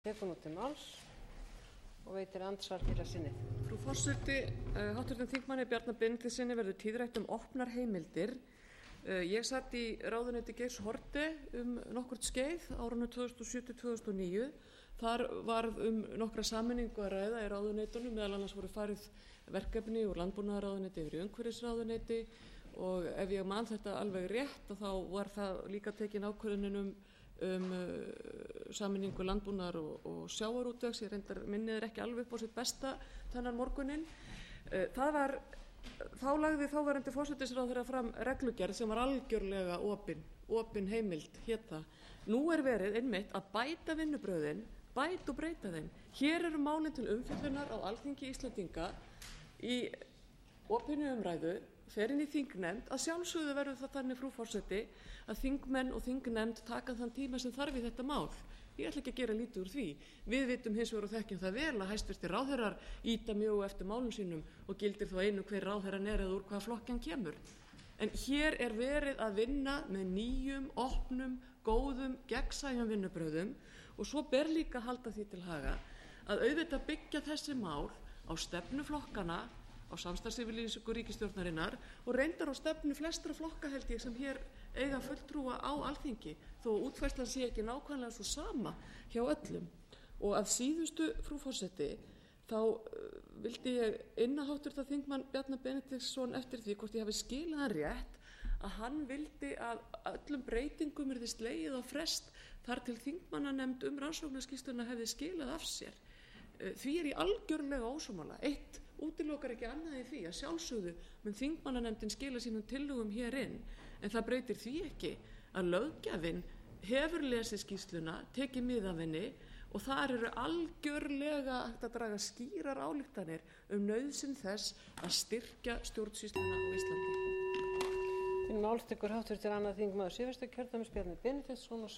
tekur nú til máls og veitir andsvar fyrir sinni. Frú forseti, háttvirtum þingmanni Bjarna Benediktssyni verður tíðrætt opnar heimildir. Ég satt í ráðuneyti Geirs Haarde nokkurt skeið árunum 2007–2009. Þar varð nokkra sameiningu að ræða í ráðuneytunum, meðal annars voru farið verkefni úr landbúnaðarráðuneyti yfir í umhverfisráðuneyti og ef ég man þetta alveg rétt þá var það líka tekin ákvörðunin sameiningu landbúnaðar og sjávarútvegs. Ég reyndar minnið ekki alveg upp á sitt besta þennan morguninn. Þá lagði þáverandi forsætisráðherra fram reglugerð sem var algjörlega opin heimild hét það. Nú er verið einmitt að bæta vinnubrögðin, bæta og breyta þeim. Hér eru málin til umfjöllunar á Alþingi Íslendinga í opinni umræðu, fer inn í þingnefnd. Að sjálfsögðu verður það þannig, frú forseti, að þingmenn og þingnefnd taka þann tíma sem þarf í þetta mál. Ég ætla ekki að gera lítið úr því. Við vitum hins vegar og þekkjum það vel að hæstvirtir ráðherrar ýta mjög eftir málum sínum og gildir þó einu hver ráðherrann er eða úr hvaða flokki hann kemur. En hér er verið að vinna með nýjum, opnum, góðum, gegnsæjum vinnubrögðum og svo ber líka að halda því til haga að auðvitað byggja þessi mál á stefnu flokkana, á samstarfsyfirlýsingu ríkisstjórnarinnar og reyndar á stefnu flestra flokka held ég sem hér eiga fulltrúa á Alþingi, þó útfærslan sé ekki nákvæmlega svo sama hjá öllum. Og að síðustu, frú forseti, þá vildi ég inna háttvirtan þingmann Bjarna Benediktsson eftir því hvort ég hafi skilið hann rétt að hann vildi að öllum breytingum yrði slegið á frest þar til þingmannanefnd rannsóknarskýrsluna hefði skilað af sér. Því er ég algjörlega ósammála. Eitt útilokar ekki annað í því að sjálfsögðu mun þingmannanefndin skila sínum tillögum hér inn, en það breytir því ekki að löggjafinn hefur lesið skýrsluna, tekið mið af henni og þar eru algjörlega hægt að draga skýrar ályktanir nauðsyn þess að styrkja stjórnsýsluna á Íslandi. Til máls tekur háttvirtur annað þingmaður Suðvesturkjördæmis Bjarni Benediktsson og